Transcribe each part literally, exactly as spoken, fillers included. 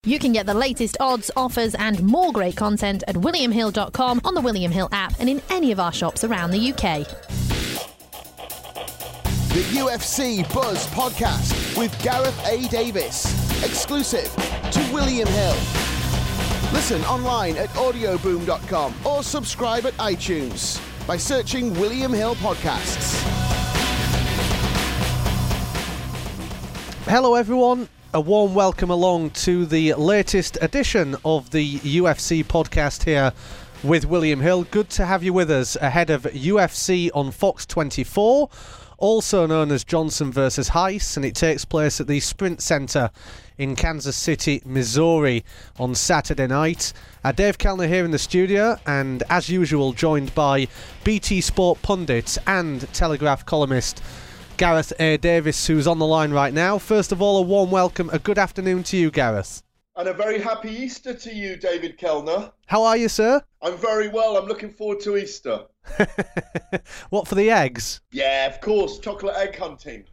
You can get the latest odds, offers and more great content at william hill dot com, on the William Hill app and in any of our shops around the U K. The U F C Buzz Podcast with Gareth A. Davis. Exclusive to William Hill. Listen online at audio boom dot com or subscribe at iTunes by searching William Hill Podcasts. Hello everyone. A warm welcome along to the latest edition of the U F C podcast here with William Hill. Good to have you with us ahead of U F C on Fox twenty-four, also known as Johnson versus Heiss, and it takes place at the Sprint Center in Kansas City, Missouri on Saturday night. Uh, Dave Kellner here in the studio, and as usual joined by B T Sport pundit and Telegraph columnist Gareth A. Davis, who's on the line right now. First of all, a warm welcome, a good afternoon to you, Gareth. And a very happy Easter to you, David Kellner. How are you, sir? I'm very well. I'm looking forward to Easter. What, for the eggs? Yeah, of course. Chocolate egg hunting.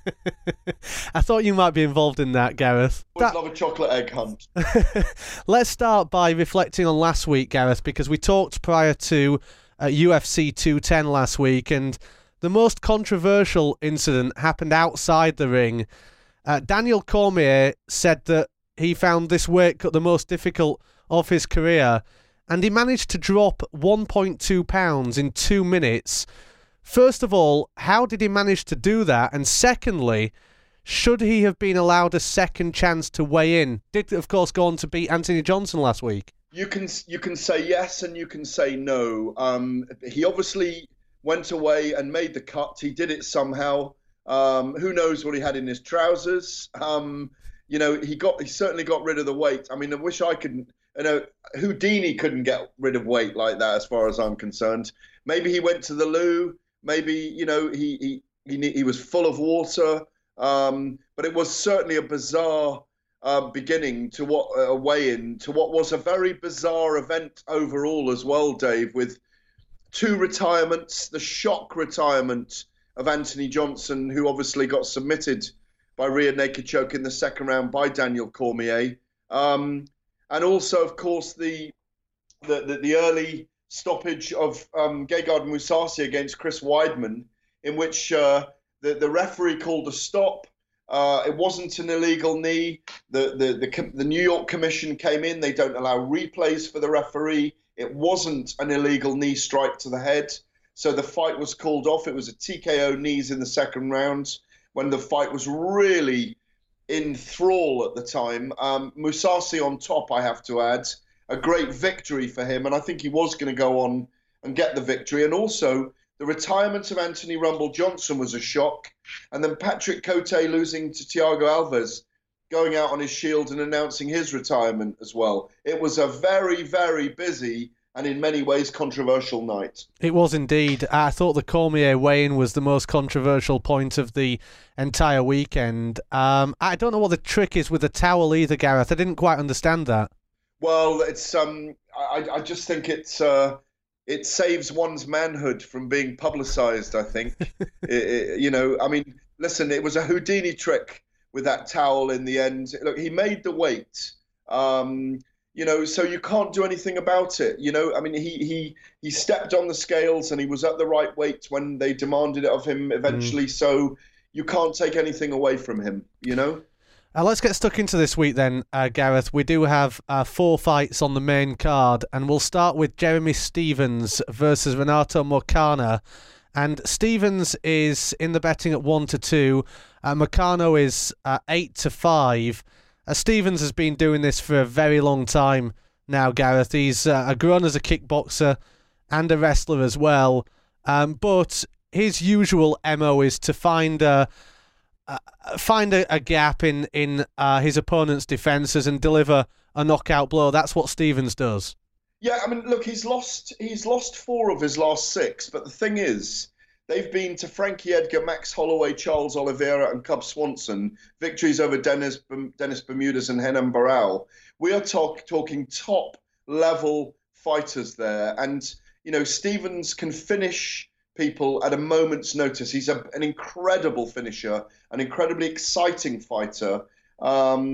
I thought you might be involved in that, Gareth. I That... love a chocolate egg hunt. Let's start by reflecting on last week, Gareth, because we talked prior to uh, U F C two ten last week, and the most controversial incident happened outside the ring. Uh, Daniel Cormier said that he found this weight cut the most difficult of his career, and he managed to drop one point two pounds in two minutes. First of all, how did he manage to do that? And secondly, should he have been allowed a second chance to weigh in? Did, of course, go on to beat Anthony Johnson last week. You can you can say yes and you can say no. Um, he obviously went away and made the cut. He did it somehow. Um, who knows what he had in his trousers? Um, you know, he got he certainly got rid of the weight. I mean, I wish I could. You know, Houdini couldn't get rid of weight like that, as far as I'm concerned. Maybe he went to the loo. Maybe you know he he he, he was full of water. Um, but it was certainly a bizarre uh, beginning to what a weigh-in to what was a very bizarre event overall as well, Dave, with two retirements, the shock retirement of Anthony Johnson, who obviously got submitted by rear naked choke in the second round by Daniel Cormier. Um, and also, of course, the the, the, the early stoppage of um, Gegard Mousasi against Chris Weidman, in which uh, the, the referee called a stop. Uh, it wasn't an illegal knee. The, the, the, the New York Commission came in. They don't allow replays for the referee. It wasn't an illegal knee strike to the head. So the fight was called off. It was a T K O knees in the second round when the fight was really in thrall at the time. Um, Mousasi on top, I have to add. A great victory for him. And I think he was going to go on and get the victory. And also, the retirement of Anthony Rumble Johnson was a shock. And then Patrick Cote losing to Thiago Alves, going out on his shield and announcing his retirement as well. It was a very, very busy and in many ways controversial night. It was indeed. I thought the Cormier weigh-in was the most controversial point of the entire weekend. Um, I don't know what the trick is with the towel either, Gareth. I didn't quite understand that. Well, it's um, I, I just think it's uh, it saves one's manhood from being publicised, I think. it, it, you know, I mean, listen, it was a Houdini trick with that towel in the end. Look, he made the weight, um, you know, so you can't do anything about it. You know, I mean, he he he stepped on the scales and he was at the right weight when they demanded it of him eventually. Mm. So you can't take anything away from him, you know? Uh, let's get stuck into this week then, uh, Gareth. We do have uh, four fights on the main card, and we'll start with Jeremy Stephens versus Renato Moicano. And Stephens is in the betting at one to two. Uh, Moicano is uh, eight to five. Uh, Stephens has been doing this for a very long time now, Gareth. He's uh, grown as a kickboxer and a wrestler as well. Um, but his usual M O is to find a uh, find a, a gap in in uh, his opponent's defences and deliver a knockout blow. That's what Stephens does. Yeah, I mean, look, he's lost he's lost four of his last six, but the thing is, they've been to Frankie Edgar, Max Holloway, Charles Oliveira, and Cub Swanson. Victories over Dennis Dennis Bermudez and Renan Barão. We are talk, talking top level fighters there, and you know, Stephens can finish people at a moment's notice. He's a, an incredible finisher, an incredibly exciting fighter. Um,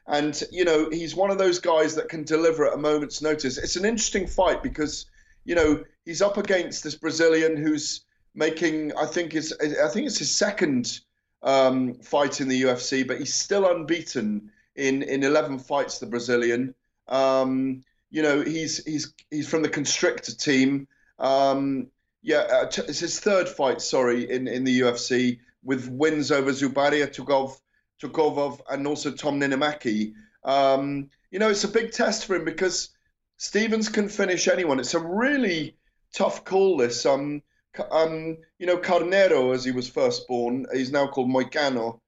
And, you know, he's one of those guys that can deliver at a moment's notice. It's an interesting fight because, you know, he's up against this Brazilian who's making, I think it's, I think it's his second um, fight in the U F C, but he's still unbeaten in, in eleven fights, the Brazilian. Um, you know, he's he's he's from the Constrictor team. Um, yeah, uh, it's his third fight, sorry, in, in the U F C, with wins over Zubaria Tugov, Tugovov and also Tom Ninimaki. Um, you know, it's a big test for him because Stephens can finish anyone. It's a really tough call, this. Um, um, you know, Carneiro, as he was first born, he's now called Moicano.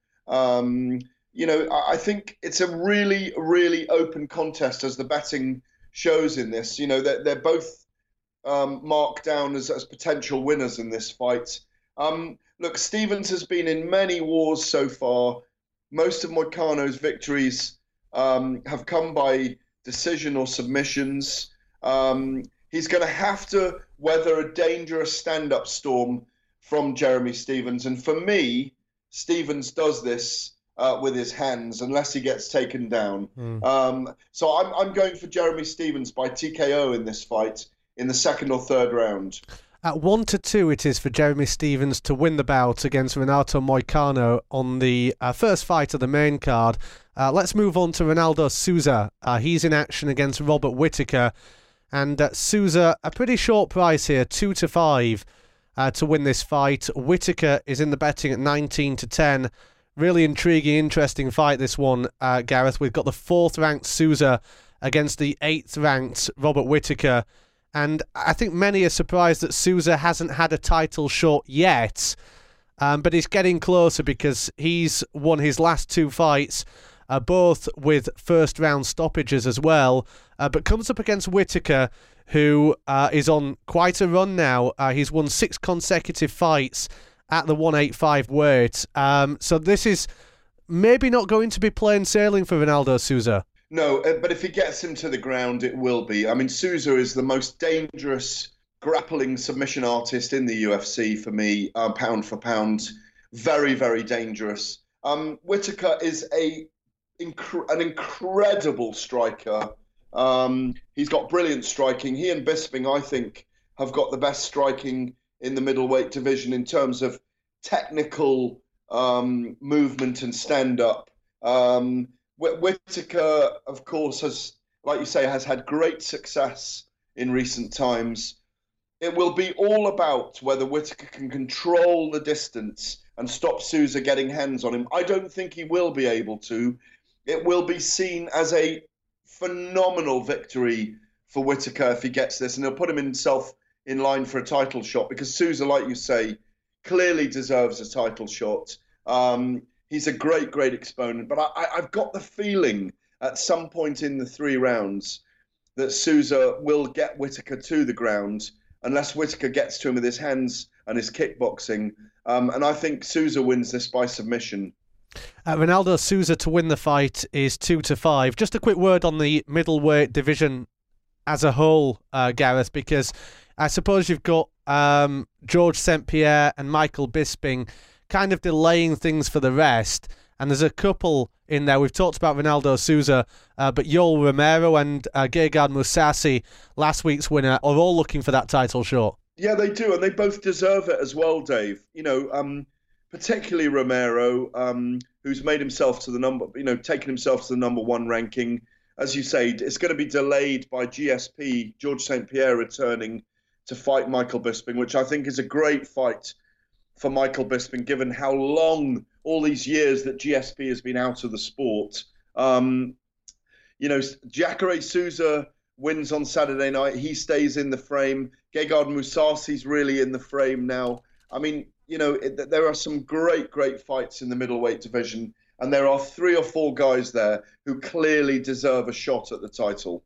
Um, you know, I, I think it's a really, really open contest, as the betting shows in this. You know, they're, they're both um, marked down as, as potential winners in this fight. Um, look, Stephens has been in many wars so far. Most of Moicano's victories um, have come by decision or submissions. Um, he's going to have to weather a dangerous stand-up storm from Jeremy Stephens. And for me, Stephens does this uh, with his hands unless he gets taken down. Mm. Um, so I'm, I'm going for Jeremy Stephens by T K O in this fight in the second or third round. At one to two, it is for Jeremy Stephens to win the bout against Renato Moicano on the uh, first fight of the main card. Uh, let's move on to Ronaldo Souza. Uh, he's in action against Robert Whittaker. And uh, Souza, a pretty short price here, two to five uh, to win this fight. Whittaker is in the betting at nineteen to ten. Really intriguing, interesting fight, this one, uh, Gareth. We've got the fourth-ranked Souza against the eighth-ranked Robert Whittaker. And I think many are surprised that Souza hasn't had a title shot yet. Um, but he's getting closer because he's won his last two fights, Uh, both with first-round stoppages as well, uh, but comes up against Whittaker, who uh, is on quite a run now. Uh, he's won six consecutive fights at the one eighty-five weight. Um, so this is maybe not going to be plain sailing for Ronaldo Souza. No, but if he gets him to the ground, it will be. I mean, Souza is the most dangerous grappling submission artist in the U F C for me, uh, pound for pound. Very, very dangerous. Um, Whittaker is a Incre- an incredible striker. Um, he's got brilliant striking. He and Bisping, I think, have got the best striking in the middleweight division in terms of technical um, movement and stand-up. Um, Whittaker, of course, has, like you say, has had great success in recent times. It will be all about whether Whittaker can control the distance and stop Souza getting hands on him. I don't think he will be able to. It will be seen as a phenomenal victory for Whittaker if he gets this, and he'll put him himself in line for a title shot because Souza, like you say, clearly deserves a title shot. Um, he's a great, great exponent, but I, I've got the feeling at some point in the three rounds that Souza will get Whittaker to the ground unless Whittaker gets to him with his hands and his kickboxing. Um, and I think Souza wins this by submission. Uh, Ronaldo Souza to win the fight is two to five. Just a quick word on the middleweight division as a whole, uh, Gareth, because I suppose you've got um, George Saint Pierre and Michael Bisping kind of delaying things for the rest. And there's a couple in there. We've talked about Ronaldo Souza, uh, but Yoel Romero and uh, Gegard Mousasi, last week's winner, are all looking for that title shot. Yeah, they do, and they both deserve it as well, Dave. You know, um, particularly Romero, um, who's made himself to the number, you know, taken himself to the number one ranking. As you say, it's going to be delayed by G S P, George Saint Pierre, returning to fight Michael Bisping, which I think is a great fight for Michael Bisping, given how long, all these years that G S P has been out of the sport. Um, you know, Jacare Souza wins on Saturday night. He stays in the frame. Gegard Mousasi's really in the frame now. I mean, you know, it, there are some great, great fights in the middleweight division, and there are three or four guys there who clearly deserve a shot at the title.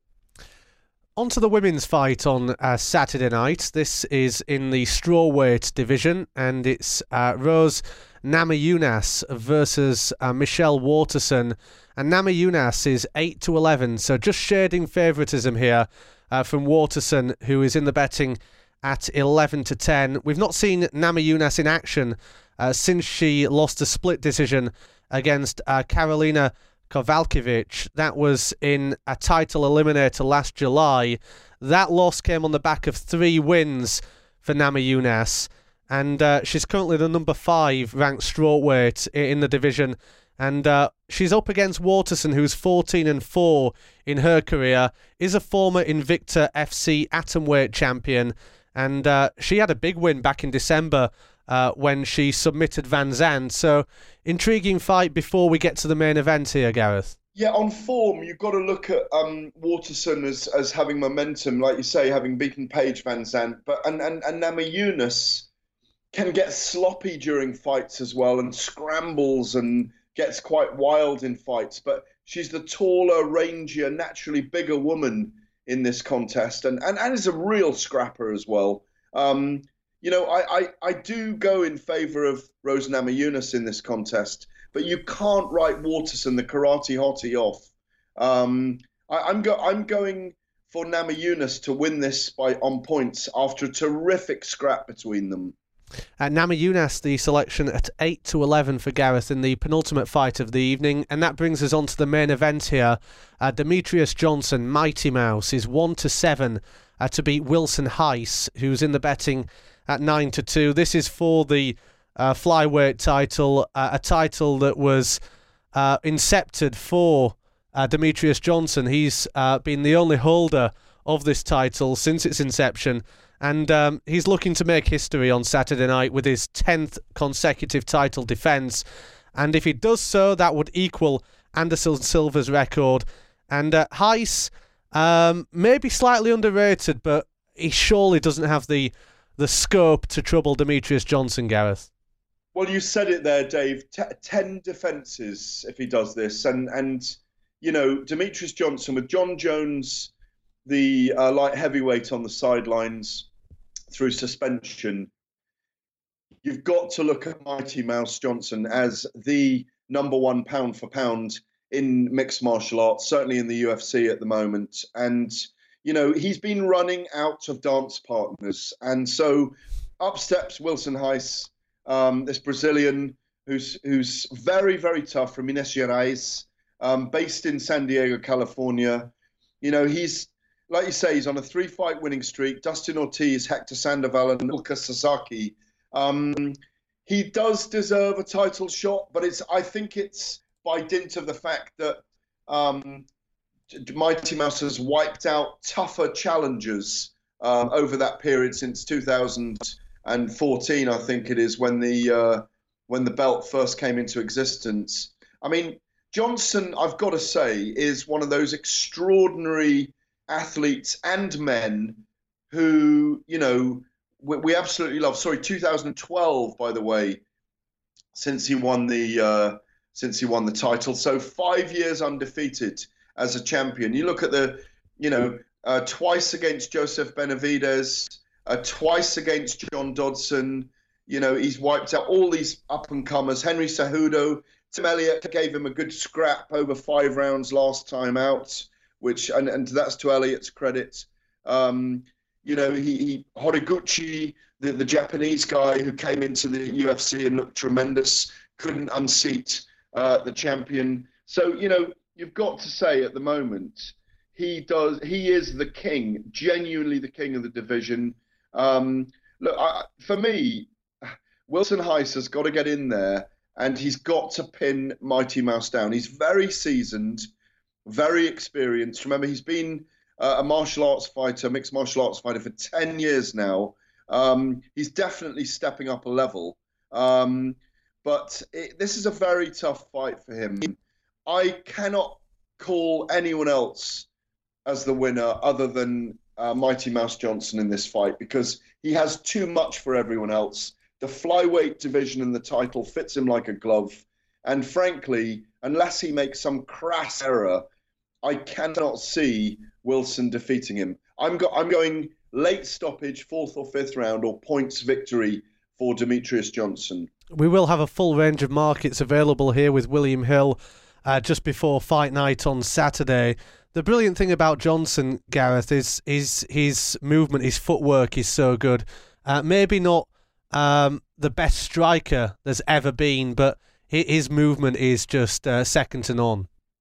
On to the women's fight on uh, Saturday night. This is in the strawweight division, and it's uh, Rose Namajunas versus uh, Michelle Waterson. And Namajunas is eight to eleven, so just shading favouritism here uh, from Waterson, who is in the betting at eleven to ten. We've not seen Namajunas in action uh, since she lost a split decision against uh, Carolina Kovalkiewicz. That was in a title eliminator last July. That loss came on the back of three wins for Namajunas, and uh, she's currently the number five ranked strawweight in the division. And uh, she's up against Waterson, who's fourteen and four in her career, is a former Invicta F C atomweight champion, and uh, she had a big win back in December uh, when she submitted Van Zandt. So, intriguing fight before we get to the main event here, Gareth. Yeah, on form, you've got to look at um, Waterson as, as having momentum, like you say, having beaten Paige Van Zandt. But and and, and Namajunas can get sloppy during fights as well, and scrambles and gets quite wild in fights. But she's the taller, rangier, naturally bigger woman in this contest, and and, and is a real scrapper as well. Um, you know, I, I, I do go in favour of Rose Namajunas in this contest, but you can't write Waterson, the karate hottie, off. Um, I, I'm go I'm going for Namajunas to win this by on points after a terrific scrap between them. Uh, Namajunas, the selection at eight to eleven for Gareth in the penultimate fight of the evening, and that brings us on to the main event here. Uh, Demetrius Johnson, Mighty Mouse, is one to seven uh, to beat Wilson Heiss, who's in the betting at nine to two. This is for the uh, flyweight title, uh, a title that was uh, incepted for uh, Demetrius Johnson. He's uh, been the only holder of this title since its inception. And um, he's looking to make history on Saturday night with his tenth consecutive title defence. And if he does so, that would equal Anderson Silva's record. And uh, Heiss, um, maybe slightly underrated, but he surely doesn't have the the scope to trouble Demetrius Johnson, Gareth. Well, you said it there, Dave. T ten defences if he does this. And, and you know, Demetrius Johnson with John Jones, the uh, light heavyweight on the sidelines through suspension. You've got to look at Mighty Mouse Johnson as the number one pound for pound in mixed martial arts, certainly in the U F C at the moment. And, you know, he's been running out of dance partners. And so up steps Wilson Heiss, um, this Brazilian who's who's very, very tough from Minas Gerais, um, based in San Diego, California. You know, he's, like you say, he's on a three-fight winning streak. Dustin Ortiz, Hector Sandoval, and Ilka Sasaki. Um, he does deserve a title shot, but it's I think it's by dint of the fact that um, Mighty Mouse has wiped out tougher challengers um, over that period since two thousand fourteen, I think it is, when the uh, when the belt first came into existence. I mean, Johnson, I've got to say, is one of those extraordinary athletes and men who, you know, we, we absolutely love. Sorry, two thousand twelve, by the way, since he won the uh, since he won the title. So five years undefeated as a champion. You look at the, you know, uh, twice against Joseph Benavidez, uh, twice against John Dodson. You know, he's wiped out all these up and comers. Henry Cejudo, Tim Elliott gave him a good scrap over five rounds last time out, which, and, and that's to Elliott's credit. Um, you know, he, he Horiguchi, the, the Japanese guy who came into the U F C and looked tremendous, couldn't unseat uh, the champion. So, you know, you've got to say at the moment, he does, he is the king, genuinely the king of the division. Um, look, I, for me, Wilson Heiss has got to get in there and he's got to pin Mighty Mouse down. He's very seasoned, very experienced. Remember, he's been uh, a martial arts fighter, mixed martial arts fighter for ten years now. Um, he's definitely stepping up a level. Um, but it, this is a very tough fight for him. I cannot call anyone else as the winner other than uh, Mighty Mouse Johnson in this fight because he has too much for everyone else. The flyweight division and the title fits him like a glove. And frankly, unless he makes some crass error, I cannot see Wilson defeating him. I'm, go I'm going late stoppage, fourth or fifth round, or points victory for Demetrius Johnson. We will have a full range of markets available here with William Hill uh, just before fight night on Saturday. The brilliant thing about Johnson, Gareth, is, is his movement, his footwork is so good. Uh, maybe not um, the best striker there's ever been, but his movement is just uh, second to none.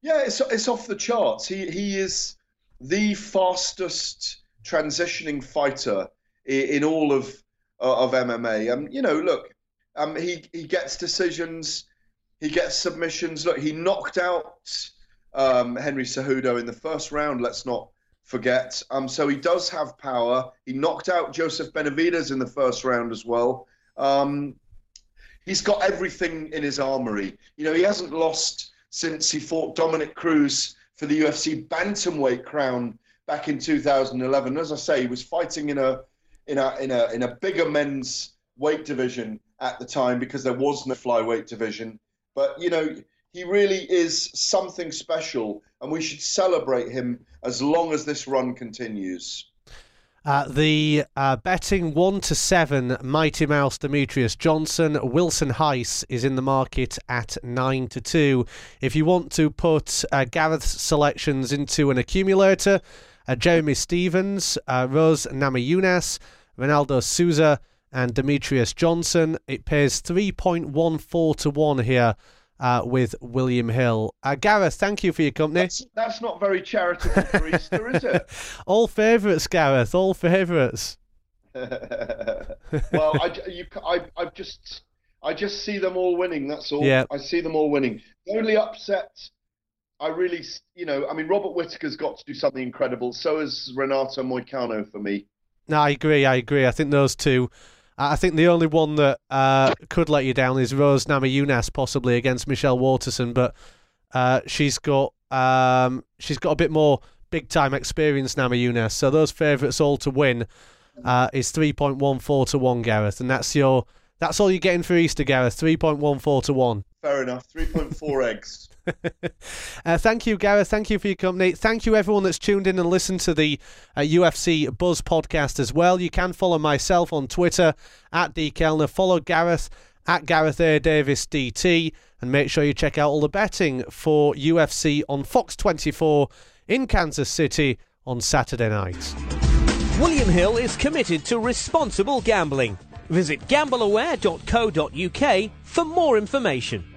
Yeah, it's it's off the charts. He he is the fastest transitioning fighter in, in all of uh, of M M A. Um, you know, look, um, he he gets decisions, he gets submissions. Look, he knocked out um, Henry Cejudo in the first round. Let's not forget. Um, so he does have power. He knocked out Joseph Benavidez in the first round as well. Um, he's got everything in his armory. You know, he hasn't lost since he fought Dominic Cruz for the U F C bantamweight crown back in two thousand eleven. As I say, he was fighting in a in a in a in a bigger men's weight division at the time because there was no flyweight division. But you know, he really is something special, and we should celebrate him as long as this run continues. Uh, the uh, betting one to seven Mighty Mouse Demetrius Johnson. Wilson Heiss is in the market at nine to two. If you want to put uh, Gareth's selections into an accumulator, uh, Jeremy Stephens, uh, Rose Namajunas, Ronaldo Souza, and Demetrius Johnson, it pays three point one four to one here. Uh, with William Hill. Uh, Gareth, thank you for your company. That's, that's not very charitable for Easter, is it? All favourites, Gareth, all favourites. Well, I, you, I, I just I just see them all winning, that's all. Yeah. I see them all winning. The only upset, I really, you know, I mean, Robert Whittaker's got to do something incredible. So is Renato Moicano for me. No, I agree, I agree. I think those two... I think the only one that uh, could let you down is Rose Namajunas, possibly against Michelle Waterson, but uh, she's got um, she's got a bit more big time experience, Namajunas. So those favourites all to win uh, is three point one four to one, Gareth, and that's your that's all you're getting for Easter, Gareth. Three point one four to one. Fair enough. Three point four eggs. uh, thank you, Gareth. Thank you for your company. Thank you, everyone that's tuned in and listened to the uh, U F C Buzz podcast as well. You can follow myself on Twitter at D Kellner. Follow Gareth at Gareth A. Davis D T, and make sure you check out all the betting for U F C on Fox twenty-four in Kansas City on Saturday night. William Hill is committed to responsible gambling. Visit gamble aware dot co dot uk for more information.